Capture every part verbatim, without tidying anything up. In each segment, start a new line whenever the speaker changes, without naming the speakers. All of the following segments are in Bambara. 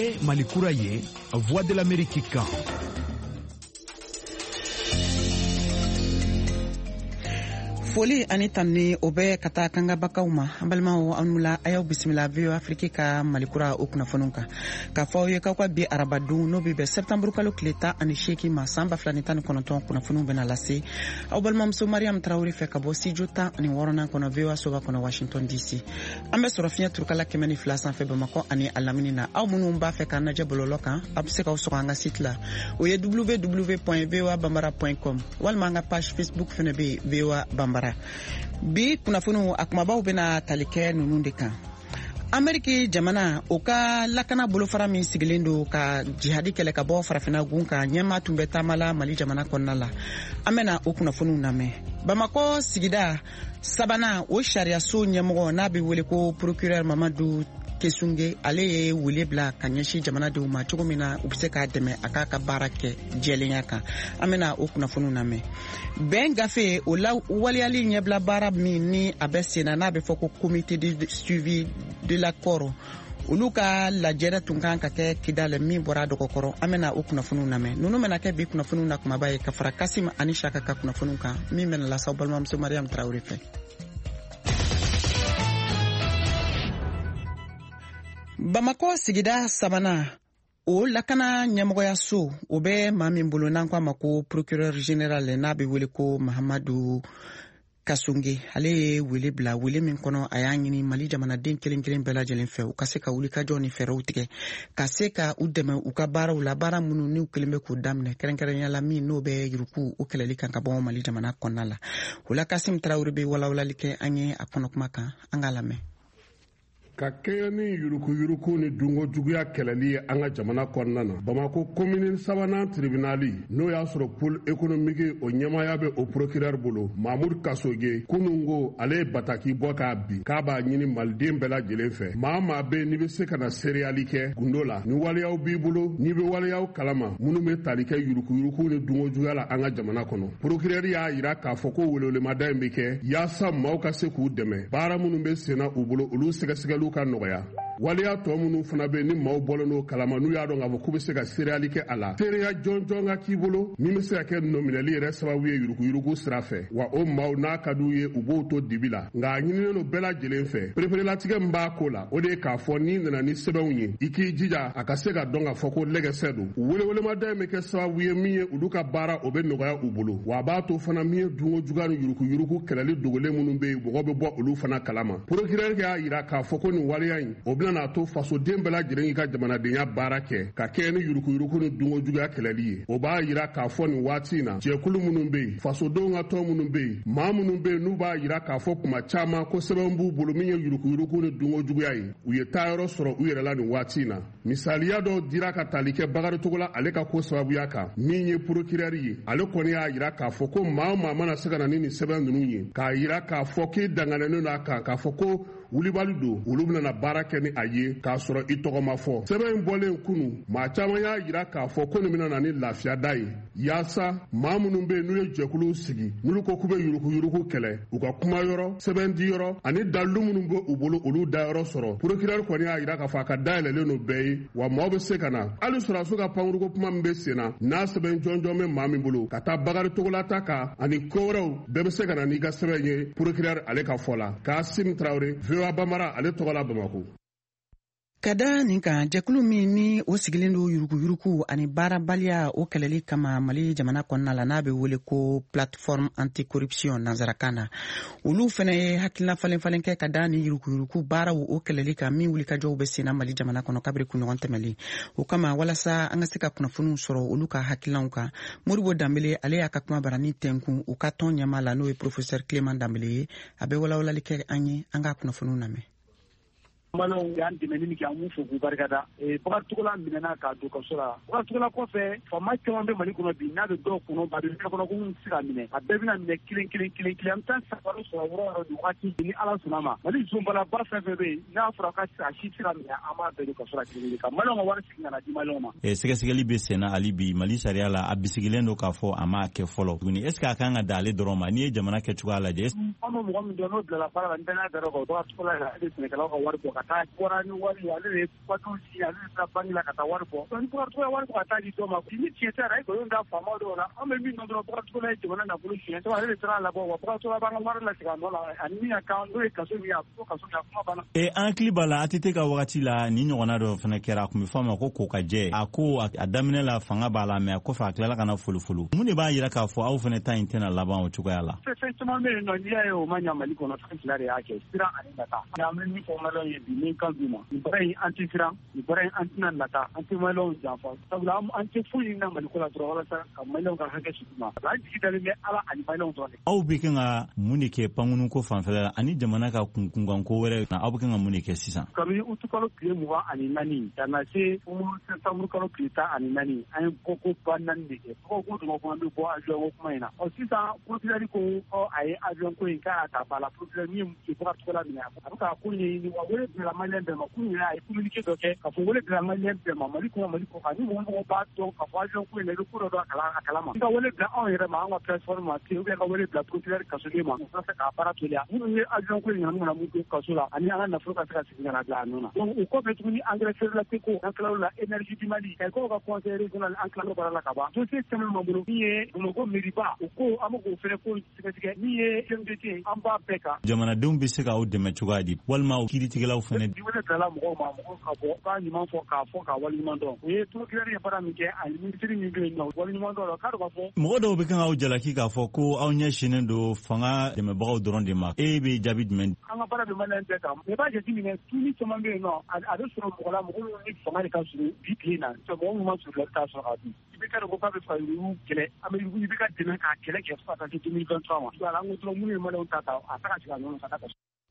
ye Malikura ye Voix de l'Amérique kan.
Foli ani tanni o bɛ ka taa kanga bakaw ma an balimaw an mula ayaw bisimila V O A Afrique ka Malikura o kunnafoniw kan ka fɔ aw ye k'aw ka bi arabadon n'o bɛ bɛn septembre kalo tile tan ani seegin ma san ba fila ni tan ni kɔnɔntɔn kunnafoniw bɛna lase aw balimamuso Mariam Tarawele fɛ ka bɔ studio tan ani wɔɔrɔnan kɔnɔ V O A soba kɔnɔ Washington D C an bɛ sɔrɔ fiɲɛ turukala kɛmɛ ni fila sanfɛ Bamakɔ ani a lamini na aw minnu b'a fɛ k'an lajɛ bɔlɔlɔ kan a bɛ se k'aw sɔrɔ an ka site la o ye w w w point v o a bambara point com walima an ka page Facebook fɛnɛ bɛ yen V O A Bambara. Bi kunnafoniw a kumabaw bɛna tali kɛ ninnu de kan. Ameriki jamana o ka lakana bolofara min sigilen don ka jihadi kɛlɛ ka bɔ farafina gun kan ɲɛma tun bɛ taamala Mali jamana kɔnɔna la an bɛna o kunnafoniw lamɛn. Bamakɔ sigida sabanan o sariyaso ɲɛmɔgɔ n'a bɛ wele ko procureur Mamadu Kesunge ale ye wele bila ka ɲɛsin jamanadenw ma cogo min na u bɛ se k'a dɛmɛ a k'a ka baara kɛ jɛlenya kan an bɛna o kunnafoniw lamɛn. Bɛn gafe o la waliyali ɲɛbila baara min ni a bɛ senna n'a bɛ fɔ ko comité de suivi de l'accord olu ka lajɛrɛ tun kan ka kɛ Kidal min bɔra dɔgɔkɔrɔ an bɛna o kunnafoniw lamɛn. Ninnu bɛna kɛ bi kunnafoniw na kumaba ye ka fara Kasim ani Saka ka kunnafoniw kan min bɛna lasaw balimamuso Mariam Tarawele fɛ. Bamakɔ sigida sabanan o lakana ɲɛmɔgɔyaso o bɛ maa min bolo n'an k'a ma ko procureur général n'a bɛ wele ko Mahamadu Kasunge ale ye wele bila wele min kɔnɔ a y'a ɲini Mali jamanaden kelen kelen bɛɛ lajɛlen fɛ u ka se ka wulikajɔ ni fɛɛrɛw tigɛ ka se ka u dɛmɛ u ka baaraw la baara minnu n'u kelen bɛ k'u daminɛ kɛrɛnkɛrɛnya la min n'o bɛ yuruku o kɛlɛli kan ka bɔ Mali jamana kɔnɔna la o la Kasim Tarawele bɛ walawalali kɛ an ye a kɔnɔkuma kan an k'a lamɛn.
Ka kɛɲɛ ni yuruku yuruku ni dungo juguya kɛlɛli ye an ka jamana kɔnɔna na Bamakɔ commune sabanan tribunali n'o y'a sɔrɔ pôle économique o ɲɛmaya bɛ o procureur bolo Mamoud Kasoge kunun ko ale ye bataki bɔ k'a bin k'a b'a ɲini maliden bɛɛ lajɛlen fɛ maa maa bɛ n'i bɛ se ka na seereyali kɛ gundo la ni waleyaw b'i bolo n'i bɛ waleyaw kalama minnu bɛ tali kɛ yuruku yuruku ni dungo juguya la an ka jamana kɔnɔ procureur y'a jira k'a fɔ ko welewelemada in bɛ kɛ yaasa maaw ka se k'u dɛmɛ baara minnu bɛ senna u bolo olu sɛgɛsɛgɛliw ka nɔgɔya waleya tɔ minnu fana bɛ ni maaw bɔlen n'o kalama n'u y'a dɔn k'a fɔ k'u bɛ se ka seereyali kɛ a la seereya jɔnjɔn ka k'i bolo min bɛ se ka kɛ nɔminɛli yɛrɛ sababu ye yuruku yuruku sira fɛ wa o maaw n'a ka d'u ye u b'o to dibi la nka a ɲininen don bɛɛ lajɛlen fɛ pereperelatigɛ min b'a ko la o de ye k'a fɔ n'i nana ni sɛbɛnw ye i k'i jija a ka se ka dɔn k'a fɔ ko lɛgɛsɛ don welewelemada in bɛ kɛ sababu ye min ye olu ka baara o bɛ nɔgɔya u bolo wa a b'a to fana min ye dungo juguya ni yuruku yuruku kɛlɛli dogolen minnu bɛ yen mɔgɔ bɛ bɔ olu fana kalama procureur y'a jira k'a fɔ ko nin waleya in o bɛna n'a to fasoden bɛɛ lajɛlen y'i ka jamanadenya baara kɛ ka kɛ ni yuruku yuruku ni dungo juguya kɛlɛli ye o b'a jira k'a fɔ nin waati in na jɛkulu minnu bɛ yen fasodenw ka tɔn minnu bɛ yen maa minnu bɛ yen n'u b'a jira k'a fɔ kuma caman ko sɛbɛn b'u bolo min ye yuruku yuruku ni dungo juguya ye u ye taayɔrɔ sɔrɔ u yɛrɛ la nin waati in na misaliya dɔw dira ka tali kɛ Bakari Togola ale ka ko sababuya kan min ye procureur ye ale kɔni y'a jira k'a fɔ ko maa o maa mana se ka na ni nin sɛbɛn ninnu ye k'a jira k'a fɔ k'i danganen don a kan k'a fɔ ko wulibali don olu bɛna baara kɛ ni a ye k'a sɔrɔ i tɔgɔ ma fɔ sɛbɛn in bɔlen kunu maa caman y'a jira k'a fɔ ko nin bɛna na ni lafiyada ye yaasa maa minnu bɛ yen n'u ye jɛkuluw sigi n'olu ko k'u bɛ yuruku yuruku kɛlɛ u ka kuma yɔrɔ sɛbɛn di yɔrɔ ani dalilu minnu bɛ u bolo olu dayɔrɔ sɔrɔ procureur kɔni y'a jira k'a fɔ a ka dayɛlɛlen don bɛɛ ye wa maaw bɛ se ka na hali sɔrɔdaso ka pankuruko kuma min bɛ sen na n'a sɛbɛn jɔnjɔn bɛ maa min bolo ka taa Bakari Togola ta kan ani ko wɛrɛw bɛɛ bɛ se ka na n'i ka sɛbɛn ye procureur ale ka fɔ la Kasim Tarawele V O A Bambara ale tɔgɔ la Bamakɔ.
Ka da nin kan jɛkulu min ni o sigilen don yuruku yuruku ani baarabaliya o kɛlɛli kama Mali jamana kɔnɔna la n'a bɛ wele ko plateforme anti corruption nanzarakan na olu fana ye hakilina falen falen kɛ ka da ni yuruku yuruku baaraw o kɛlɛli kan min wulikajɔw bɛ senna Mali jamana kɔnɔ kabiri kunɲɔgɔn tɛmɛlen o kama walasa an ka se ka kunnafoniw sɔrɔ olu ka hakilinaw kan Moribo Danbele ale y'a ka kuma barani tɛnkun u ka tɔn ɲɛmaa la n'o ye professeur Clément Danbele ye a bɛ walawalali kɛ an ye an ka kunnafoniw lamɛn.
Malaw y'an dɛmɛ ni kɛ an b'u fo k'u barikada Bakari Togola minɛna k'a don kaso la Bakari Togola kɔfɛ faama caman bɛ Mali kɔnɔ bi n'a bɛ dɔw kɔnɔ ba bɛ kɔnɔ ko mun tɛ se ka minɛ a bɛɛ bɛna minɛ kelen kelen kelen kelen an bɛ taa safaro sɔrɔ yɔrɔ yɔrɔ nin waati ni Ala sɔnna ma Mali zonbalaba fɛn fɛn bɛ yen n'a fɔra k'a a si tɛ se ka minɛ an b'a bɛɛ don kaso la kelen kelen ka Maliɲɛnw ka wari segin ka na di Maliɲɛnw ma.
Sɛgɛsɛgɛli bɛ senna hali bi Mali sariya la a bisigilen don k'a fɔ a ma kɛ fɔlɔ tuguni est ce que a kan ka da ale dɔrɔn ma n'i ye jamana kɛcogoya lajɛ.
An bɛ mɔgɔ min dɔn n'o bilala baara la n bɛɛ n'a dar'o kan o Bakari Togola ale Sɛnɛkɛlaw ka wari bɔ ka taa bɔra ni wari ale de papier ci ale de banque la ka taa wari bɔ donc Portugal wari ka taa di dɔ ma ni tiɲɛ tɛ i ko da faama dɔw la an bɛ min dɔn dɔrɔn Portugal ye jamana nafolo tiɲɛ tɛ ale de taara labɔ wa Portugal b'an ka wari la segin a nɔ la ani min ka kan n'o ye kaso min ye a ko kaso la kuma banna.
e an hakili b'a la A T T ka wagati la ni ɲɔgɔnna dɔ fana kɛra a kun bɛ fɔ a ma ko ko ka jɛ a ko a daminɛ la fanga b'a la mais a kɔfɛ a tilala ka na folofolo mun de b'a yira k'a fɔ aw fana ta in tɛna laban o cogoya la.
fɛn caman bɛ yen nɔ n'i y'a ye o ma ɲa Mali kɔnɔ fɛn fila de y'a kɛ siran ani nata an bɛ min fɔ maliyɛnw ye bi min kan d'u ma nin baara in an tɛ siran nin baara in an tɛna nata an tɛ maliyɛnw janfa sabula an tɛ foyi ɲini Mali ko la dɔrɔn walasa ka maliyɛnw ka hakɛ sigi ma an jigi dalen bɛ Ala ani maliyɛnw dɔrɔn de. aw bɛ kan ka mun de kɛ pankunu ko fanfɛla la ani jamana ka kunkan ko wɛrɛ aw bɛ kan ka mun de kɛ sisan. kabini utu kalo tile mugan ani naani ka na se santamuru kalo tile tan ani naani an ye koko ba naani de kɛ tɔgɔ ko dɔgɔ kɔnɔ bɛ bɔ avion ko kuma in na ɔ sisan procureur ko a ye avion ko in k'a ta ba la procureur min ye Portugal minɛ a bɛ ka ko ɲɛɲini wa wele bila maliyɛn bɛɛ ma ko nin a ye communiqué dɔ kɛ ka fɔ wele bila maliyɛn bɛɛ ma Mali kɔnɔ Mali kɔ kan ni mɔgɔ mɔgɔ b'a dɔn ka fɔ avion ko in na i bɛ ko dɔ dɔn a kalama i ka wele bila anw yɛrɛ ma an ka plateforme ma ten ou bien ka wele bila procureur kasoden ma o ka k'a baara teliya minnu ye avion ko in ɲanu kana mun to kaso la ani an ka nafolo ka se ka segin ka na bila a nɔ na donc o kɔfɛ tuguni engrais ferroviaire ko an tilal'o la énergie du Mali kayikaw ka conseil régional an tilal'o baara la ka ban dossier caman b'an bolo min ye Bamakɔ mairie-ba o ko an bɛ k'o fɛnɛ ko sɛgɛsɛgɛ min ye C M D T an b'a bɛɛ kan. jamanadenw bɛ se k'aw dɛmɛ cogoya di walima kiiritigɛlaw fɛnɛ. di wele bilala mɔgɔw ma mɔgɔw ka bɔ k'a ɲuman fɔ k'a fɔ k'a waleɲuman dɔn o ye procureur ye baara min kɛ ani ministre min bɛ yen nɔ waleɲuman dɔn la k'a dɔn k'a fɔ. mɔgɔ dɔw bɛ kan k'aw jalaki k'a fɔ ko aw ɲɛsinnen don fanga dɛmɛbagaw dɔrɔn de ma e bɛ jaabi jumɛn. an ka baara bɛ maliyɛn bɛɛ kan i b'a jateminɛ tuuni caman bɛ yen nɔ a bɛ sɔrɔ mɔgɔ la mɔgɔ minnu ni fanga de ka surun bi tile na mɔgɔ minnu ma surun t'a sɔrɔ a bi i bɛ ka dɔn ko k'a bɛ fɛ yugu kɛlɛ an bɛ yugu i bɛ ka dɛmɛ k'a kɛlɛ kɛ fo ka taa se deux mille vingt-trois ma an ko dɔrɔn minnu ye maliyɛnw ta ta a taga sigi a ɲɔgɔn ka taa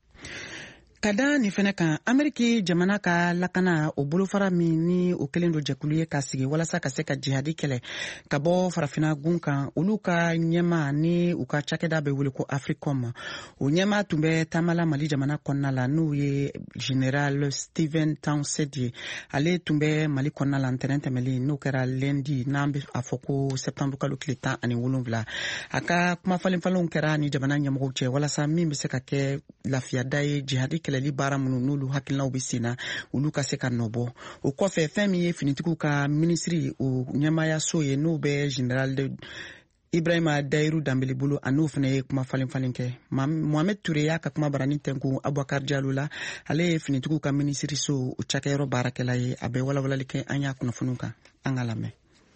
ka da nin fɛnɛ kan Ameriki jamana ka lakana o bolofara min ni o kelen do jɛkulu ye ka sigi walasa ka se ka jihadi kɛlɛ ka bɔ farafina gun kan olu ka ɲɛma ni u ka cakɛda bɛ wele ko Africom o ɲɛma tun bɛ taamala Mali jamana kɔnɔna la n'u ye General Stephen Townsend ye ale tun bɛ Mali kɔnɔna la ntɛnɛn tɛmɛlen n'o kɛra lundi n'an bɛ a fɔ ko septembre kalo tile tan ani wolonwula a ka kuma falen falenw kɛra ni jamana ɲɛmɔgɔw cɛ walasa min bɛ se ka kɛ lafiyada ye jihadi kɛlɛli baara minnu n'olu hakilinaw bɛ sen na olu ka se ka nɔbɔ o kɔfɛ fɛn min ye finitigiw ka minisiri o ɲɛmaayaso ye n'o bɛ General Ibrahima Dayiru Dambele bolo a n'o fana ye kuma falen falen kɛ Mohamed Toure y'a ka kuma barani tɛnku Abubakar Diallo la ale ye finitigiw ka minisiri so o cakɛyɔrɔ baarakɛla ye a bɛ walawalali kɛ an y'a kunnafoniw kan an ka lamɛn.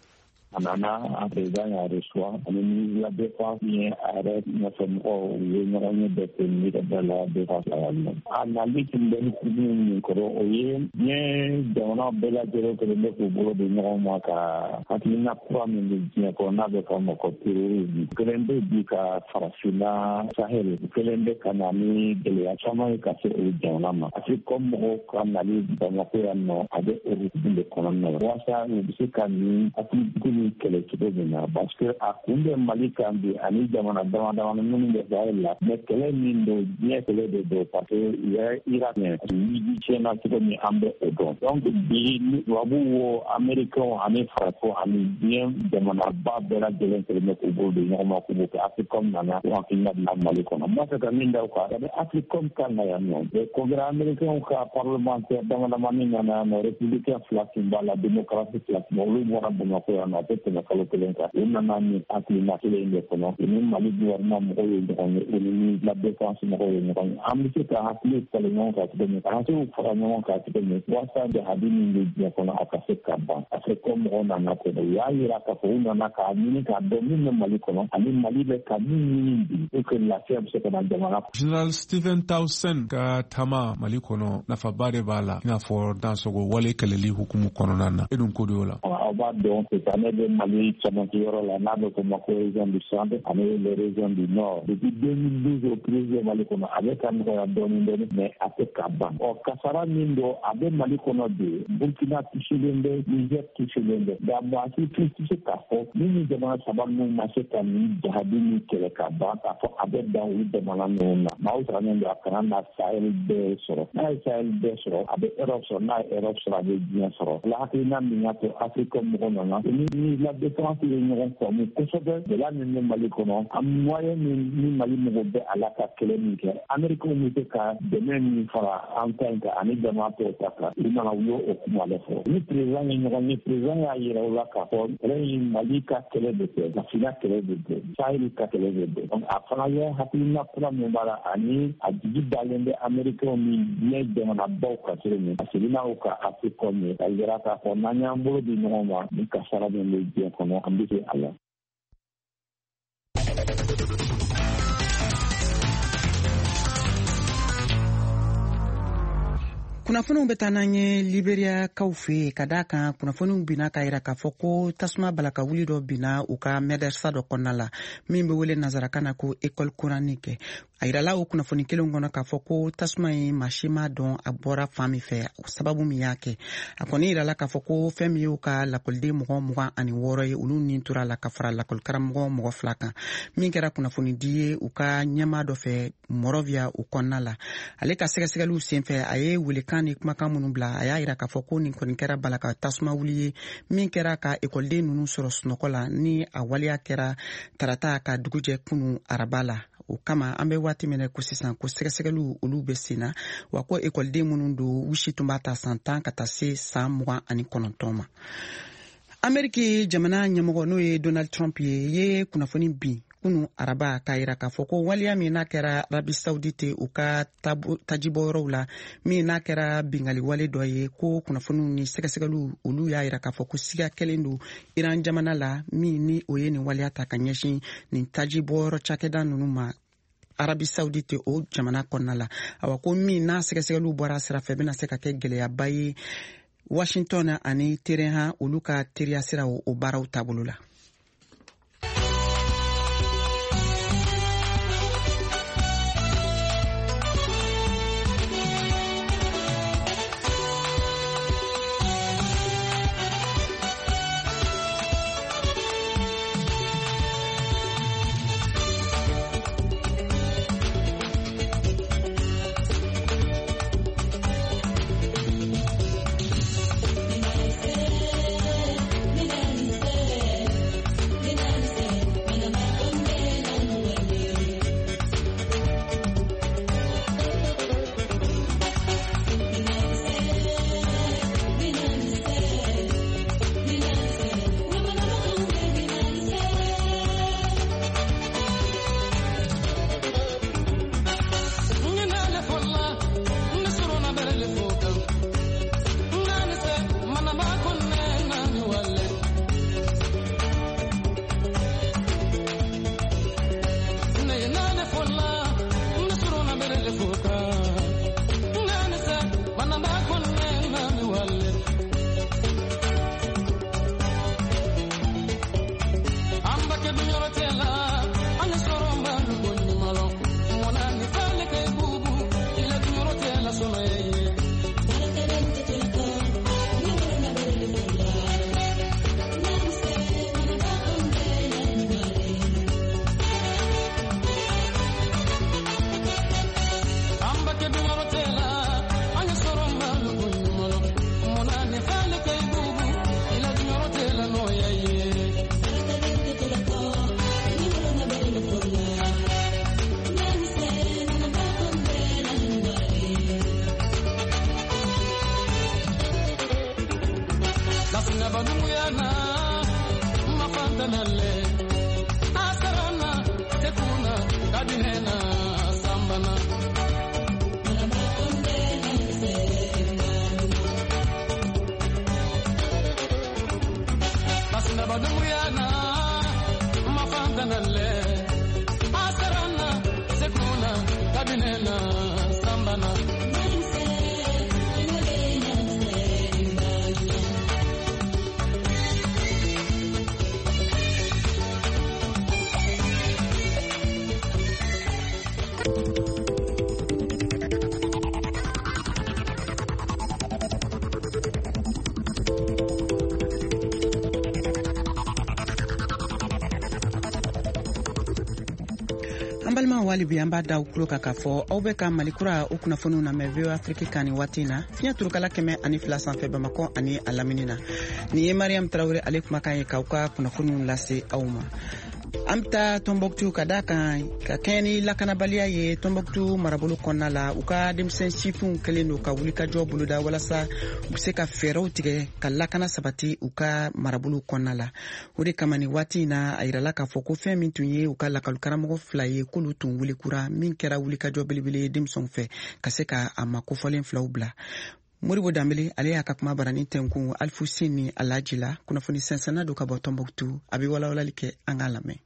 Anana a président y'a reçoit ani ministre de la défense ni a yɛrɛ ɲɛfɔmɔgɔw u ye ɲɔgɔn ye bɛɛ kɛ ministre de la défense la yan nɔ a nali tun bɛ ni kudu min kɔrɔ o ye diɲɛ jamana bɛɛ lajɛlen kelen bɛ k'u bolo di ɲɔgɔn ma ka hakilina kura min bɛ diɲɛ kɔnɔ n'a bɛ fɔ a ma ko terrorisme kelen bɛ bi ka farafinna sahel kelen bɛ ka na ni gɛlɛya caman ye ka se o jamana ma Africom mɔgɔw ka nali Bamako yan nɔ a bɛ o hukumu de kɔnɔna na walasa u bɛ se ka nin hakili kɛlɛ cogo min na parce que a kun bɛ Mali kan bi ani jamana dama dama minnu bɛ Sahel la mais kɛlɛ min don diɲɛ kɛlɛ de don parce que u ye Irak ɲɛ Libye tiɲɛna cogo min an bɛ o dɔn donc bi tubabuw wo américains ani farafo ani diɲɛ jamanaba bɛɛ lajɛlen kelen bɛ k'u bolo don ɲɔgɔn ma k'u b'o kɛ Africom nana ko hakilina bila Mali kɔnɔ n b'a fɛ ka min da o kan c'est-à-dire Africom kan na yan nɔ congrès américain ka parlementaire dama dama min nana yan nɔ républicain fila tun b'a la démocratie fila tun b'a olu bɔra Bamakɔ yan nɔ tɛmɛ kalo kelen kan u nana ni hakilina kelen in de kɔnɔ u ni Mali gouvernement mɔgɔw ye ɲɔgɔn ye u ni la défense mɔgɔw ye ɲɔgɔn ye an bɛ se ka hakili falen ɲɔgɔn kan cogo min an se k'u fara ɲɔgɔn kan cogo min walasa jihadi min bɛ diɲɛ kɔnɔ a ka se ka ban parce que ko mɔgɔw nana kɔnɔ u y'a yira k'a fɔ u nana k'a ɲini k'a dɔn min bɛ Mali kɔnɔ ani Mali bɛ ka min ɲini bi pour que lafiya bɛ se ka na jamana.
General Stephen Townsend ka taama Mali kɔnɔ nafaba de b'a la i n'a fɔ dansogo wale kɛlɛli hukumu kɔnɔna na e dun ko de y'o la. aw b'a dɔn sisan ne bɛ Mali camancɛyɔrɔ la n'a bɛ fɔ ma ko région du centre ani les régions du nord depuis deux mille douze au président Mali kɔnɔ a bɛ ka nɔgɔya dɔɔnin dɔɔnin mais a tɛ ka ban ɔ kasara min don a bɛ Mali kɔnɔ de Burkina touchelen bɛ Niger touchelen bɛ nka maa si tɛ se k'a fɔ ni ni jamana saba ninnu ma se ka nin jihadi ni kɛlɛ ka ban k'a fɔ a bɛ dan olu jamana ninnu na maaw sarannen don a kana na Sahel bɛɛ sɔrɔ n'a ye Sahel bɛɛ sɔrɔ a bɛ Europe sɔrɔ n'a ye Europe sɔrɔ a bɛ diɲɛ sɔrɔ la hakilina min y'a to Afrique
mɔgɔ nana ni la défense ye ɲɔgɔn faamu kosɛbɛ de la ni Mali kɔnɔ a moyen ni Mali mɔgɔ bɛ a la ka kɛlɛ min kɛ Américains bɛ se ka dɛmɛ min fara an ta in kan ani jama tɔw ta kan u nana u y'o kuma de fɔ ni président ye ɲɔgɔn ye président y'a yira u la k'a fɔ kɛlɛ in Mali ka kɛlɛ de kɛ Safina kɛlɛ de kɛ Sahel ka kɛlɛ de kɛ donc a fana ye hakilina kura min b'a la ani a jigi dalen bɛ Américains ni diɲɛ jamanabaw ka cogo min a seginna u ka Afrique ye ka yira k'a fɔ n'an y'an bolo di ɲɔgɔn ma ni kasara min bɛ diɲɛ kɔnɔ an bɛ se a la.
Kunnafoniw bɛ taa n'an ye Liberia kaw fɛ ka d'a kan kunnafoniw binna k'a jira k'a fɔ ko tasuma balaka wuli dɔ binna u ka mɛdɛrɛsa dɔ kɔnɔna la min bɛ wele nanzarakan na ko école coranique a yirala o kunnafoni kelen kɔnɔ k'a fɔ ko tasuma ye maa si ma dɔn a bɔra fan min fɛ sababu min y'a kɛ a kɔni yirala k'a fɔ ko fɛn min y'u ka lakɔliden mɔgɔ mugan ani wɔɔrɔ ye olu ni tora la ka fara lakɔlikaramɔgɔ mɔgɔ fila kan min kɛra kunnafoni di ye u ka ɲɛmaa dɔ fɛ Morovia u kɔnɔna la ale ka sɛgɛsɛgɛliw senfɛ a ye welekan ni kumakan minnu bila a y'a jira k'a fɔ ko nin kɔni kɛra balaka tasuma wuli ye min kɛra ka ekɔliden ninnu sɔrɔ sunɔgɔ la ni a waleya kɛra tarata ka dugujɛ kunu araba la o kama an bɛ waati min na ko sisan ko sɛgɛsɛgɛliw olu bɛ sen na wa ko ekɔliden minnu don u si tun b'a ta san tan ka taa se san mugan ani kɔnɔntɔn ma. Ameriki jamana ɲɛmɔgɔ n'o ye Donald Trump ye ye kunnafoni bin kunu araba k'a jira k'a fɔ ko waliya min n'a kɛra Arabi Saoudite u ka tajibɔyɔrɔw la min n'a kɛra bingali wale dɔ ye ko kunnafoniw ni sɛgɛsɛgɛliw olu y'a jira k'a fɔ ko siga kɛlen don Iran jamana la min ni o ye nin waliya ta ka ɲɛsin nin tajibɔyɔrɔ cakɛda ninnu ma Arabi Saoudite o jamana kɔnɔna la awa ko min n'a sɛgɛsɛgɛliw bɔra sira fɛ bɛna se ka kɛ gɛlɛyaba ye Washington ani Tehran olu ka teriya sira o baaraw taabolo la. wali bi an b'a da kulo kan k'a fɔ aw bɛ ka malikura o kunnafoniw lamɛn V O A Afrique kan nin waati in na fiɲɛ turukala kɛmɛ ani fila sanfɛ Bamakɔ ani a lamini na nin ye Mariam Tarawele ale kumakan ye k'aw ka kunnafoniw lase aw ma. An bɛ taa Tombouctou ka da kan ka kɛɲɛ ni lakanabaliya ye Tombouctou marabolo kɔnɔna la u ka denmisɛn sifinw kɛlen don ka wulikajɔ boloda walasa u bɛ se ka fɛɛrɛw tigɛ ka lakana sabati u ka marabolo kɔnɔna la. O de kama nin waati in na a yirala k'a fɔ ko fɛn min tun ye u ka lakɔlikaramɔgɔ fila ye k'olu tun wulikura min kɛra wulikajɔ belebele ye denmisɛnw fɛ ka se ka a ma kofɔlen filaw bila. Moribo Dambele ale y'a ka kuma barani tɛnkun Alfusi ni Alaji la kunnafoni sɛnsɛnna don ka bɔ Tombouctou a bɛ walawalali kɛ an k'a lamɛn.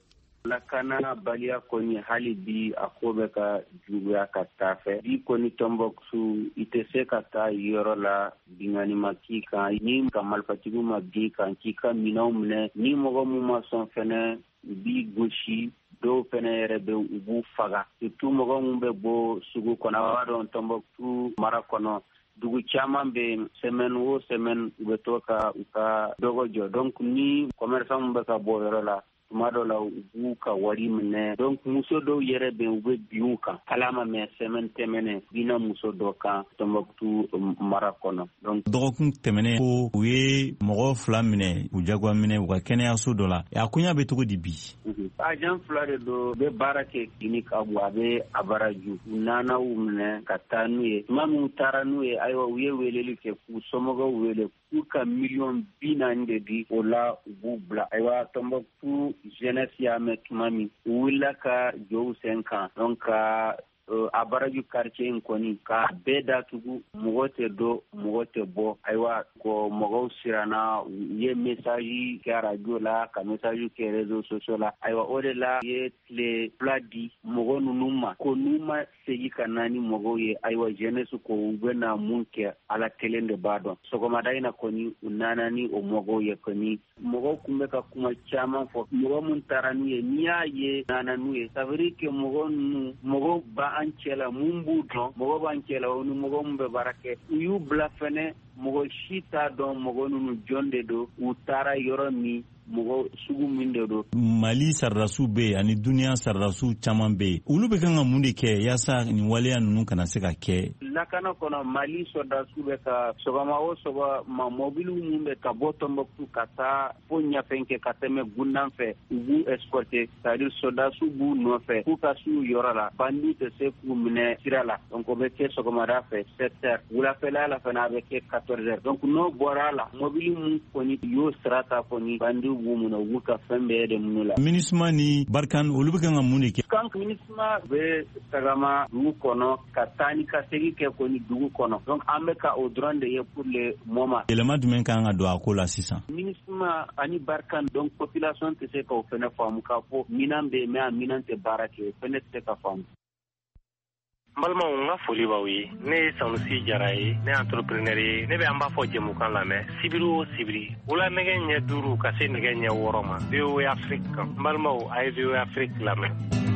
Lakana baliya kɔni hali bi a ko bɛ ka juguya ka taa fɛ bi kɔni Tombouctou i tɛ se ka taa yɔrɔ la bingani ma k'i kan ni ka malifatigiw ma bin kan k'i ka minɛnw minɛ ni mɔgɔ min ma sɔn fɛnɛ u b'i gosi dɔw fɛnɛ yɛrɛ bɛ u b'u faga surtout mɔgɔ min bɛ bɔ sugu kɔnɔ a b'a dɔn Tombouctou mara kɔnɔ dugu caman bɛ semaine o semaine u bɛ to ka u ka dɔgɔ jɔ donc ni commerçant min bɛ ka bɔ yɔrɔ la tuma dɔ la u b'u ka wari minɛ donc muso dɔw yɛrɛ bɛ u bɛ bin u kan ala ma mɛn semaine tɛmɛnen binna muso dɔ kan Tombouctou mara kɔnɔ. donc
dɔgɔkun tɛmɛnen ko u ye mɔgɔ fila minɛ u jagoya minɛ u ka kɛnɛyaso dɔ la a koɲa bɛ cogo di bi.
agent fila de don bɛ baara kɛ clinique a bɔ a bɛ a baraju u nana u minɛ ka taa n'u ye tuma min taara n'u ye ayiwa u ye weleli kɛ k'u somɔgɔw wele k'u ka miliyɔn bi naani de di o la u b'u bila ayiwa Tombouctou jeunesse y'a mɛn tuma min u wulila ka jɔw sen kan donc ka a baraju quartier in kɔni k'a bɛɛ datugu mɔgɔ tɛ don mɔgɔ tɛ bɔ ayiwa ko mɔgɔw siranna u ye message kɛ radio la ka message kɛ réseaux sociaux la ayiwa o de la ye tile fila di mɔgɔ ninnu ma ko n'u ma segin ka na ni mɔgɔw ye ayiwa jeunesse ko u bɛna mun kɛ ala kelen de b'a dɔn sɔgɔmada in na kɔni u nana ni o mɔgɔw ye kɔni mɔgɔw tun bɛ ka kuma caman fɔ mɔgɔ mun taara n'u ye n'i y'a ye nana n'u ye ça veut dire que mɔgɔ ninnu mɔgɔw ba an cɛla mun b'u dɔn mɔgɔ b'an cɛla o ni mɔgɔ mun bɛ baara kɛ u y'u bila fɛnɛ mɔgɔ si t'a dɔn mɔgɔ ninnu jɔn de don u taara yɔrɔ min mɔgɔ sugu min de don.
Mali saridasiw bɛ yen ani duniya saridasiw caman bɛ yen olu bɛ kan ka mun de kɛ yaasa nin waleya ninnu kana se ka kɛ.
lakana kɔnɔ Mali soldasiw bɛ ka sɔgɔma o sɔgɔma mɔbiliw min bɛ ka bɔ Tombouctou ka taa fo ɲafɛn kɛ ka tɛmɛ gundan fɛ u b'u escorter c'est-à-dire soldasiw b'u nɔfɛ k'u ka s'u yɔrɔ la bandiw tɛ se k'u minɛ sira la donc o bɛ kɛ sɔgɔmada fɛ sept heures wulafɛla la fana a bɛ kɛ quatorze heures donc n'o bɔra la mɔbili min kɔni y'o sira ta kɔni bandiw b'u minɛ u b'u ka fɛn bɛɛ de minɛ la.
MINUSMA ni Barkhane olu bɛ kan ka mun de kɛ.
kan MINUSMA bɛ tagama dugu kɔnɔ ka taa ni ka segin kɛ kɔni dugu kɔnɔ donc an bɛ ka o dɔrɔn de ye pour le moment.
yɛlɛma jumɛn kan ka don a ko la sisan.
MINUSMA ani Barkhane donc population tɛ se ka o fɛnɛ faamu k'a fɔ minan bɛ yen mais a minan tɛ baara kɛ o fɛnɛ tɛ se ka faamu.
n balimaw n ka foli b'aw ye ne ye Sanusi Jara ye ne ye entrepreneur ye ne bɛ an b'a fɔ jɛmukan lamɛn sibiri o sibiri wula nɛgɛ ɲɛ duuru ka se nɛgɛ ɲɛ wɔɔrɔ ma V O A Afrique kan n balimaw a ye V O A Afrique lamɛn.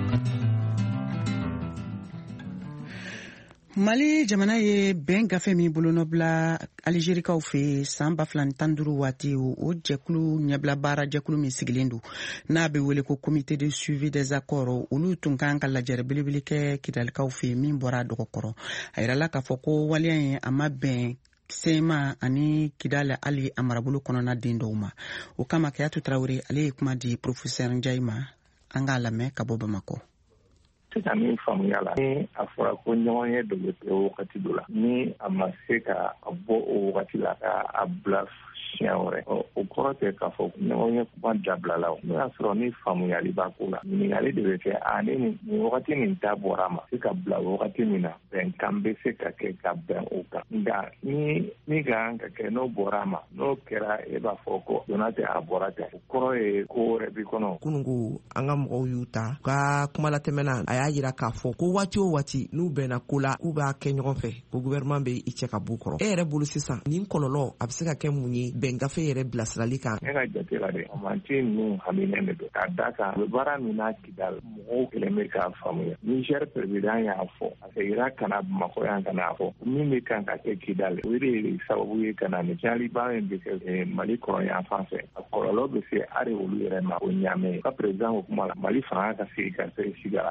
Mali jamana ye bɛn gafe min bolonɔbila Algérikaw fɛ san ba fila ni tan duuru waati o jɛkulu ɲɛbila baara jɛkulu min sigilen don n'a bɛ wele ko comité de suivi des accords olu tun kan ka lajɛrɛ belebele kɛ Kidalikaw fɛ min bɔra dɔgɔkɔrɔ a yirala k'a fɔ ko waleya in a ma bɛn Sema ani Kidali hali a marabolo kɔnɔna den dɔw ma o kama Kayatu Tarawele ale ye kuma di professeur Ndiaye ma an k'a lamɛn ka bɔ Bamakɔ.
sisan min faamuya la ni a fɔra ko ɲɔgɔn ye dɔ bɛ kɛ wagati dɔ la ni a ma se ka bɔ o wagati la ka a bila siɲɛ wɛrɛ o kɔrɔ tɛ k'a fɔ ɲɔgɔn ye kuma dabila la o n'o y'a sɔrɔ ni faamuyali b'a ko la ɲininkali de bɛ kɛ a ni nin wagati nin da bɔra ma se ka bila wagati min na bɛnkan bɛ se ka kɛ ka bɛn o kan nka ni min ka kan ka kɛ n'o bɔra ma n'o kɛra e b'a fɔ ko donna tɛ a bɔra tɛ o kɔrɔ ye ko wɛrɛ bi kɔnɔ.
kununko an ka mɔgɔw y'u ta ka kuma latɛmɛna a y'a yira k'a fɔ ko waati o waati n'u bɛnna ko la k'u b'a kɛ ɲɔgɔn fɛ ko gouvernement bɛ i cɛ ka b'u kɔrɔ e yɛrɛ bolo sisan nin kɔlɔlɔ a bɛ se ka kɛ mun ye bɛn gafe yɛrɛ bilasirali kan.
ne ka jate la dɛ manti ninnu haminen de don k'a da kan a bɛ baara min na Kidali mɔgɔw kelen bɛ k'a faamuya Niger président y'a fɔ a seginna ka na Bamakɔ yan ka n'a fɔ min bɛ kan ka kɛ Kidali o de sababu ye ka na ni jali baara in bɛ kɛ Mali kɔrɔ yan fan fɛ a kɔlɔlɔ bɛ se hali olu yɛrɛ ma o ɲaamɛ ka président ko kuma la Mali fanga ka sigi ka se sigi a ka sɔrɔ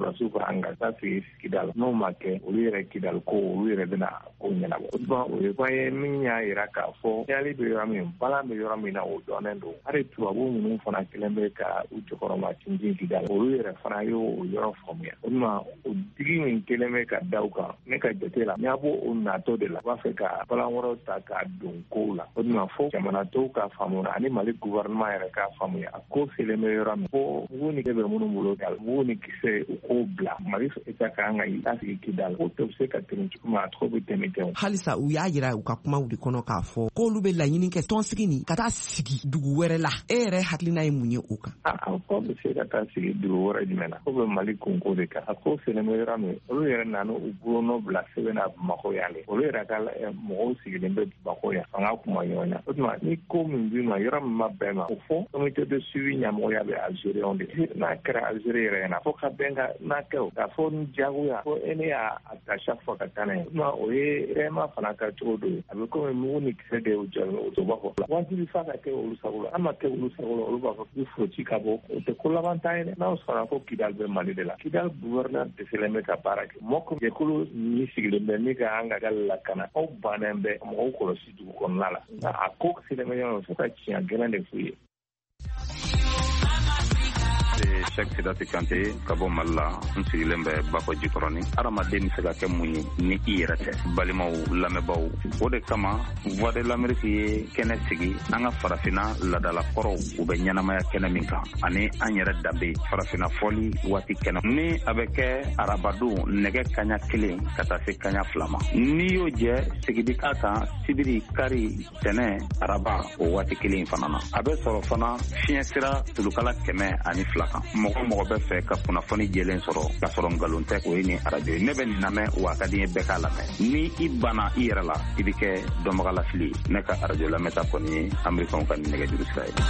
sɔrɔdasiw ka engagement sigi Kidal n'o ma kɛ olu yɛrɛ Kidal ko olu yɛrɛ bɛna ko ɲɛnabɔ. O tuma o ye ko ye min y'a yira k'a fɔ yali bɛ yɔrɔ min balan bɛ yɔrɔ min na o dɔnnen don. Hali tubabu ninnu fana kelen bɛ ka u jɔkɔrɔma tintin Kidal olu yɛrɛ fana y'o o yɔrɔ faamuya. O tuma o digi min kelen bɛ ka da u kan ne ka jate la n'i y'a bɔ o natɔ de la u b'a fɛ ka balan wɛrɛw ta k'a don kow la. O tuma fo jamana tɔw ka faamu ani Mali gouvernement yɛrɛ ka faamuya a ko selen bɛ yɔrɔ min ko mugu ni bɛ minnu bolo Kidal mugu ni kisɛ u k'o bila Mali État kan ka i sigi Kidal o tɛ se ka tɛmɛ cogo min a tɔgɔ bɛ tɛmɛ kɛ.
Halisa u y'a yira u ka kumaw de kɔnɔ k'a fɔ k'olu bɛ laɲini kɛ tɔnsigi nin ka taa sigi dugu wɛrɛ la e yɛrɛ hakilina ye mun ye o kan?
A ko bɛ se ka taa sigi dugu wɛrɛ jumɛn na ko bɛ Mali kunko de kan a ko selen bɛ yɔrɔ min olu yɛrɛ nana u bolonɔ bila sɛbɛn na Bamako yan de olu yɛrɛ ka mɔgɔw sigilen bɛ Bamako yan fanga kuma ɲɔgɔn na. O tuma ni ko min bɛ ma yɔrɔ min ma bɛn ma o fɔ comité de suivi ɲɛmɔgɔya bɛ Algérien de n'a kɛra Algérie yɛrɛ ɲɛna fo ka bɛn ka n'a kɛ o k'a fɔ ni diyagoya fo e ne y'a ta chaque fois ka taa n'a ye. O tuma o ye réellement fana ka cogo dɔ ye a bɛ komi mugu ni kisɛ de y'o jaabi o to b'a fɔ waati bi fa ka kɛ olu sago la an ma kɛ olu sago la olu b'a fɔ k'u foti ka bɔ o tɛ ko laban ta ye dɛ. N'aw sɔnna ko Kidal bɛ Mali de la Kidal gouverneur dɛsɛlen bɛ ka baara kɛ mɔgɔ jɛkulu min sigilen bɛ min ka an ka lakana aw bannen bɛ mɔgɔw kɔlɔsi dugu kɔnɔna la nka a ko selen bɛ ɲɔgɔn fo ka tiɲɛ gɛlɛn de f'u ye.
Cheikh Sidati Kante ka bɔ Mali la n sigilen bɛ Bako Jikɔrɔni. Adamaden bɛ se ka kɛ mun ye ni i yɛrɛ tɛ. Balimaw lamɛnbaaw o de kama Voix de l'Amérique ye kɛnɛ sigi an ka farafinna ladalakɔrɔw u bɛ ɲɛnamaya kɛnɛ min kan ani an yɛrɛ danbe farafinna fɔli waati kɛnɛ ni a bɛ kɛ arabadon nɛgɛ kaɲa kelen ka taa se kaɲa fila ma. N'i y'o jɛ sigidi k'a kan sibiri kari tɛnɛ araba o waati kelen fana na. A bɛ sɔrɔ fana fiɲɛ sira tulukala kɛmɛ ani fila kan. Mɔgɔ mɔgɔ bɛ fɛ ka kunnafoni jɛlen sɔrɔ ka sɔrɔ nkalon tɛ o ye ni arajo ye. Ne bɛ nin lamɛn wa a ka di n ye bɛɛ k'a lamɛn. Ni i banna i yɛrɛ la i bɛ kɛ dɔnbaga lafili ne ka arajo lamɛnta kɔni ye Amerikɛnw ka nɛgɛjuru sira ye.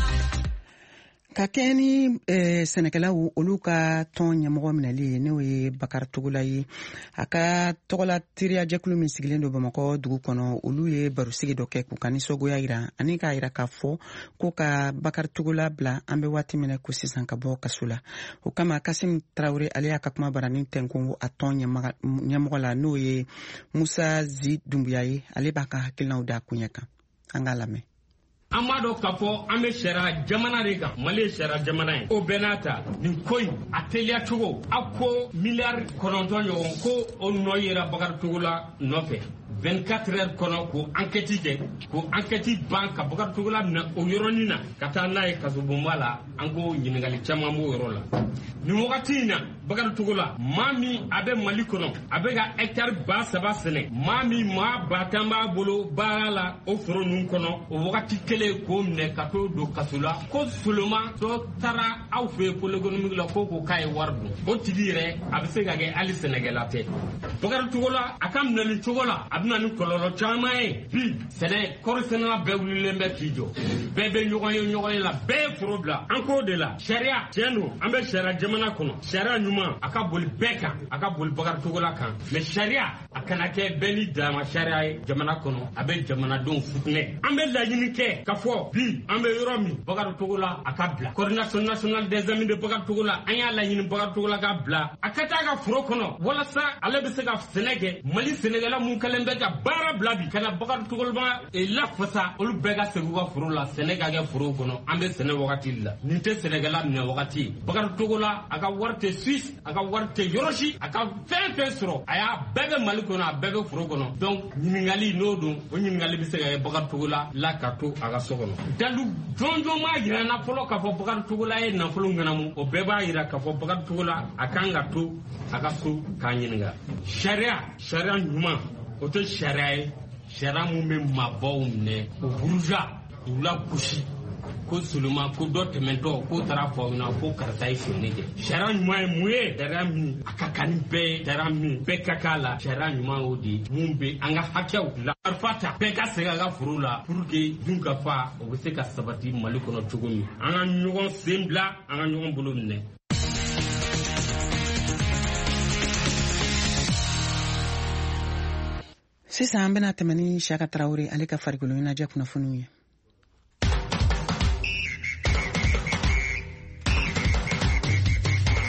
Ka kɛ ni eh, sɛnɛkɛlaw olu ka tɔn ɲɛmɔgɔ minɛli ye n'o ye Bakari Togola ye a ka tɔgɔla teriya jɛkulu min sigilen don Bamakɔ dugu kɔnɔ olu ye barosigi dɔ kɛ k'u ka nisɔngoya yira ani k'a yira k'a fɔ ko ka Bakari Togola bila an bɛ waati min na ko sisan ka bɔ kaso la. O kama Kasim Traoré ale y'a ka kuma baranin tɛnko a tɔn ɲɛmɔgɔ la n'o ye Musa Zi Dumbuya ye ale b'a ka hakilinaw d'a kun ɲɛ kan an k'a lamɛn.
An b'a dɔn k'a fɔ an bɛ sariya jamana de kan Mali ye sariya jamana ye o bɛɛ n'a ta nin ko in a teliya cogo a ko miliyari kɔnɔntɔn ɲɔgɔn ko o nɔ yera Bakari Togola nɔfɛ vingt-quatre heures kɔnɔ ko enquête kɛ ko enquête ban ka Bakari Togola minɛ o yɔrɔnin na ka taa n'a ye kasobonba la an ko ɲininkali caman b'o yɔrɔ la nin wagati in na Bakari Togola maa min a bɛ Mali kɔnɔ a bɛ ka hectare ba saba sɛnɛ maa min maa ba tan b'a bolo baara la o foro ninnu kɔnɔ o wagati kelen k'o minɛ ka t'o don kaso la ko seulement dɔ taara aw fɛ yen pôle économique la ko ko k'a ye wari dun o tigi yɛrɛ a bɛ se ka kɛ hali sɛnɛkɛla tɛ Bakari Togola a ka minɛli cogo la a bɛna ni kɔlɔlɔ caman ye bi sɛnɛ kɔɔri sɛnɛla bɛɛ wulilen bɛ k'i jɔ bɛɛ bɛ ɲɔgɔn ye ɲɔgɔn ye la bɛɛ ye foro bila an k'o de la sariya tiɲɛ don an bɛ sariya jamana kɔnɔ sariya ɲuman a ka boli bɛɛ kan a ka boli Bakari Togola kan mais sariya a kana kɛ bɛɛ ni dama sariya ye jamana kɔnɔ a bɛ jamanadenw futinɛ an bɛ laɲini kɛ ka fɔ bi an bɛ yɔrɔ min Bakari Togola a ka bila coordination nationale des amis de Bakari Togola an y'a laɲini Bakari Togola ka bila a ka taa ka foro kɔnɔ walasa ale bɛ se ka sɛnɛ kɛ Mali sɛnɛkɛla mun kɛlen bɛ ka baara bila bi kana Bakari Togola lafasa olu bɛɛ ka segin u ka foro la sɛnɛ ka kɛ foro kɔnɔ an bɛ sɛnɛ wagati la nin tɛ sɛnɛkɛla minɛ wagati Bakari Togola a ka wari tɛ Suisse a ka wari tɛ yɔrɔ si a ka fɛn fɛn sɔrɔ a y'a bɛɛ bɛ Mali kɔnɔ a bɛɛ bɛ foro kɔnɔ donc ɲininkali n'o don o ɲininkali bɛ se ka kɛ Bakari Togola la ka to a ka so kɔnɔ dalu jɔnjɔn m'a jira n na fɔlɔ k'a fɔ Bakari Togola ye nafolo ŋanamu o bɛɛ b'a jira k'a fɔ Bakari Togola a kan ka to a ka so k'a ɲininka sariya sariya ɲuman o tɛ sariya ye sariya mun bɛ mabɔw minɛ o buruja u la gosi ko seulement ko dɔ tɛmɛntɔ k'o taara fɔ aw ɲɛna ko karisa ye feere kɛ sariya ɲuman ye mun ye sariya min a ka kan ni bɛɛ ye sariya min bɛɛ ka k'a la sariya ɲuman y'o de ye mun bɛ an ka hakɛw la marifa ta bɛɛ ka segin a ka foro la pour que dun ka fa o bɛ se ka sabati Mali kɔnɔ cogo min an ka ɲɔgɔn sen bila an ka ɲɔgɔn bolo minɛ.
Sisan an bɛna tɛmɛ ni Siyaka Tarawele ale ka farikolo ɲɛnajɛ kunnafoniw ye.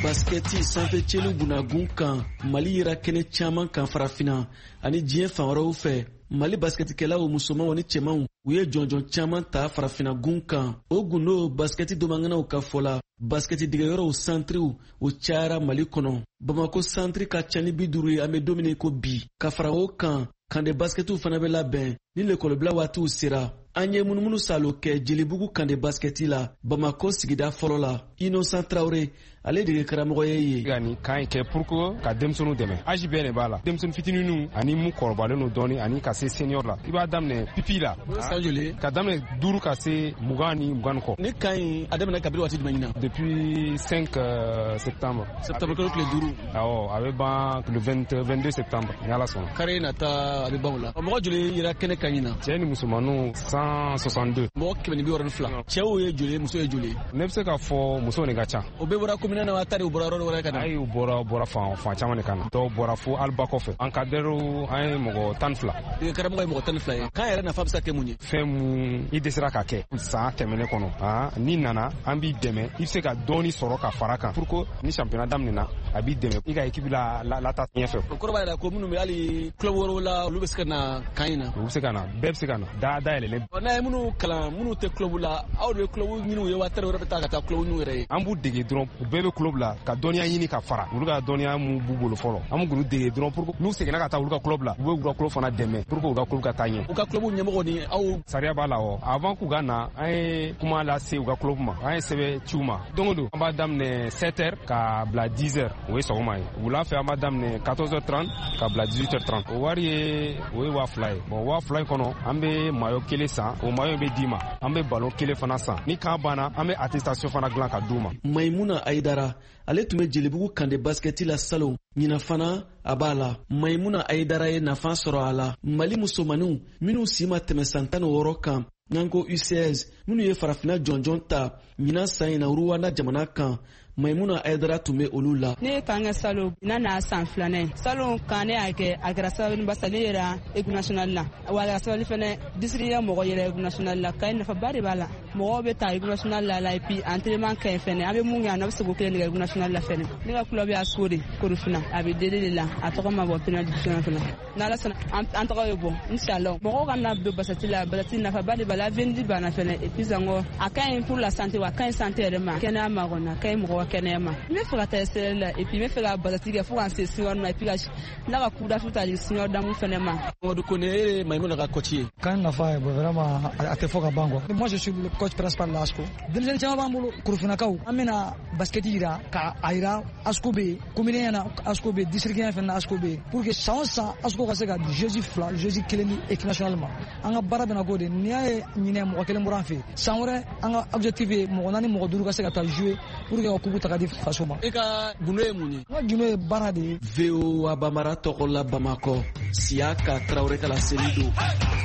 basketi sanfɛ celu gunagun kan Mali yira kɛnɛ caman kan farafina ani diɲɛ fan wɛrɛw fɛ. Mali basketikɛlaw musomanw ni cɛmanw u ye jɔnjɔn caman ta farafina gun kan. O gundo basketi domanganaw ka fɔ la basketi digɛyɔrɔw santriw o cayara Mali kɔnɔ. Bamako santri ka ca ni bi duuru ye an bɛ don min ko bi. Ka fara o kan kande basketiw fana bɛ labɛn ni lekɔlibila waatiw sera. An ye munumunu salo kɛ Jelibugu kande basketi la Bamako sigida fɔlɔ la. Innocent Traoré ale de ye karamɔgɔ ye ye.
Gani kan kɛ pour que ka denmisɛnninw dɛmɛ. Âge bɛɛ de b'a la. Denmisɛnnin fitininw ani mun kɔrɔbalen no dɔɔni ani ka se senior la. I b'a daminɛ pipi la.
San joli? Ka
daminɛ duuru ka se mugan ni mugan kɔ.
Ni kan in a daminɛ kabini waati jumɛn na?
Depuis cinq septembre.
Septembre kalo tile duuru.
Awɔ, a bɛ ban le vingt-deux septembre. Ni Ala sɔnna.
Kare nata a bɛ ban o la. Mɔgɔ joli yera kɛnɛ kan in na?
Cɛ ni musomanninw cent soixante-deux.
Mɔgɔ kɛmɛ ni bi wɔɔrɔ ni fila. Cɛw ye joli, muso ye joli?
Ne bɛ se k'a fɔ muso de ka ca.
O bɛɛ bɔra commune na wa tari u bɔra yɔrɔ wɛrɛ ka na?
Ayi u bɔra bɔra fan fan caman de ka na. Dɔw bɔra fo Alba kɔfɛ. An cadre an ye mɔgɔ tan ni fila.
I karamɔgɔ ye mɔgɔ tan ni fila ye. Kan yɛrɛ nafa bɛ se ka kɛ mun ye?
Fɛn mun i dɛsɛra ka kɛ san tɛmɛnen kɔnɔ. Ah n'i nana an b'i dɛmɛ i bɛ se ka dɔɔni sɔrɔ ka fara kan pour que ni championnat daminɛna a b'i dɛmɛ i ka équipe la la taa ɲɛfɛ.
O kɔrɔ b'a jira ko minnu bɛ hali club wɛrɛw la olu bɛ se ka na kan in na.
U bɛ se ka na bɛɛ bɛ se ka na da da yɛlɛlen.
N'a ye minnu kalan minnu tɛ club la aw de ye club ɲini u ye wa tari wɛrɛ bɛ taa ka taa club ɲini u yɛrɛ ye.
An b'u dege dɔrɔn u bɛɛ bɛ club la ka dɔnniya ɲini ka fara olu ka dɔnniya mun b'u bolo fɔlɔ an b'u dege dɔrɔn pour que n'u seginna ka taa olu ka club la u bɛ u ka club fana dɛmɛ pour que u ka club ka taa ɲɛ.
U ka club ɲɛmɔgɔ ni aw.
Sariya b'a la wa avant k'u ka na an ye kuma lase u ka club ma an ye sɛbɛn ci u ma don o don an b'a daminɛ sept heures ka bila dix heures o ye sɔgɔma ye wula fɛ an b'a daminɛ quatorze heures trente ka bila dix-huit heures trente o wari ye o ye waa fila ye bon waa fila in kɔnɔ an bɛ mayo kelen san o mayo bɛ d'i ma an bɛ ballon kelen fana san ni kan banna an bɛ attestation fana dilan ka d'u ma.
Maimuna Aidara ale tun bɛ Jelibugu kande basketi la salon ɲina fana a b'a la. Maimuna Aidara ye nafa sɔrɔ a la. Mali musomaninw minnu si ma tɛmɛ san tan ni wɔɔrɔ kan nkanko U seize minnu ye farafina jɔnjɔn ta ɲinan san in na Rwanda jamana kan Maimuna Aidara tun bɛ olu la.
Ne kan ka salon n'a n'a san filanan salon kan ne y'a kɛ a kɛra sababu basa ne yɛrɛ équipe nationale la wa a kɛra sababu fana district ya mɔgɔ yɛrɛ équipe nationale la ka nafaba de b'a la mɔgɔw bɛ taa équipe nationale la la et puis entraînement ka ɲi fɛnɛ an bɛ mun kɛ an bɛ se k'o kelen de kɛ équipe nationale la fɛnɛ ne ka club y'a so de Korofina a bɛ dede de la a tɔgɔ ma bɔ première division fɛnɛ n'Ala sɔnna an tɔgɔ bɛ bɔ inshallah mɔgɔw ka na don basati la basati nafaba de b'a la avenir b'a la fɛnɛ et puis encore a ka ɲi pour la santé wa a ka ɲi santé yɛrɛ ma kɛnɛya ma kɔni a ka ɲi mɔgɔ kɛnɛya ma. N bɛ fɛ ka taa sɛnɛ la et puis n bɛ fɛ ka basati kɛ fo ka se senior ma et puis ka n'a ka coupe d'Afrique ta di senior damu fɛnɛ ma.
Mamadou Kone e ye Maimouna ka coach ye.
Kan nafa ye vraiment a tɛ fɔ ka ban quoi. Moi je suis le coach principal de l'ASCO. Denmisɛnnin caman b'an bolo Korofinakaw an bɛna basketi yira ka a yira ASCO bɛ yen commune ɲɛna ASCO bɛ yen district ɲɛna fana ASCO bɛ yen pour que san o san ASCO ka se ka jeudi fila jeudi kelen di équipe nationale ma. An ka baara bɛna k'o de n'i y'a ye ɲinɛ mɔgɔ kelen bɔra an fɛ yen san wɛrɛ an ka objectif ye mɔgɔ naani mɔgɔ duuru ka se ka taa jouer pour que ka coupe ta ka di faso ma.
E ka gundo ye mun ye?
N ka gundo ye baara de ye.
V O A Bamara tɔgɔ la Bamakɔ Siaka Traoré ka laseli don.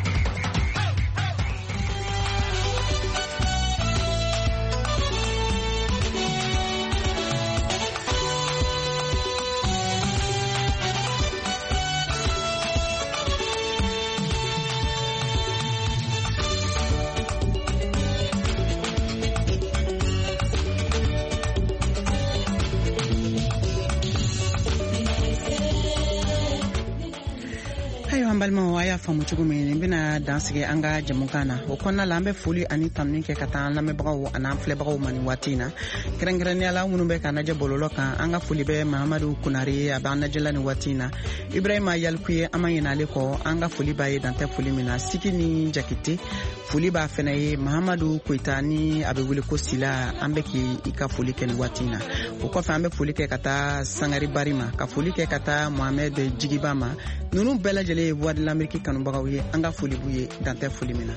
An balimaw a y'a faamu cogo min n bɛna dansigi an ka jamukan na o kɔnɔna la an bɛ foli ani tanuni kɛ ka taa an lamɛnbagaw ani an filɛbagaw ma nin waati in na kɛrɛnkɛrɛnnenya la minnu bɛ k'an lajɛ bɔlɔlɔ kan an ka foli bɛ Mahamadu Kunare ye a b'an lajɛla nin waati in na Ibrahima Yaliku ye an ma ɲinɛ ale kɔ an ka foli b'a ye dan tɛ foli min na Siki ni Jakite foli b'a fɛnɛ ye Mahamadu Koyita ni a bɛ wele ko Sila an bɛ k'i ka foli kɛ nin waati in na o kɔfɛ an bɛ foli kɛ ka taa Sangari Bari ma ka foli kɛ ka taa Mohamed Jigiba ma ninnu bɛɛ lajɛlen ye Voix de l'Amérique kanubagaw ye an ka foli b'u ye dan tɛ foli min na.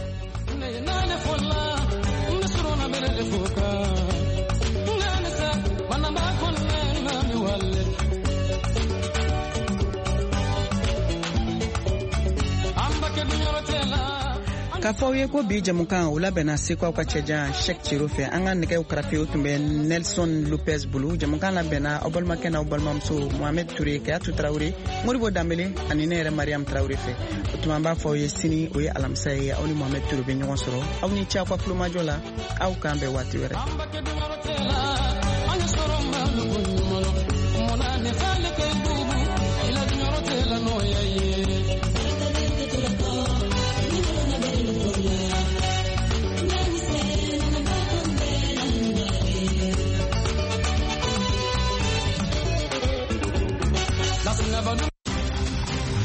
K'a fɔ aw ye ko bi jamukan o labɛnna Seko ka cɛjan Cheikh Ciro fɛ an ka nɛgɛw karafe o tun bɛ Nelson Lopez bolo jamukan labɛnna aw balimakɛ n'aw balimamuso Mohamed Touré Kayatu Traoré Moribo Dambele ani ne yɛrɛ Mariam Traoré fɛ o tuma an b'a fɔ aw ye sini o ye alamisa ye aw ni Mohamed Touré bɛ ɲɔgɔn sɔrɔ aw ni ce aw ka kulomajɔ la aw k'an bɛn waati wɛrɛ.
ye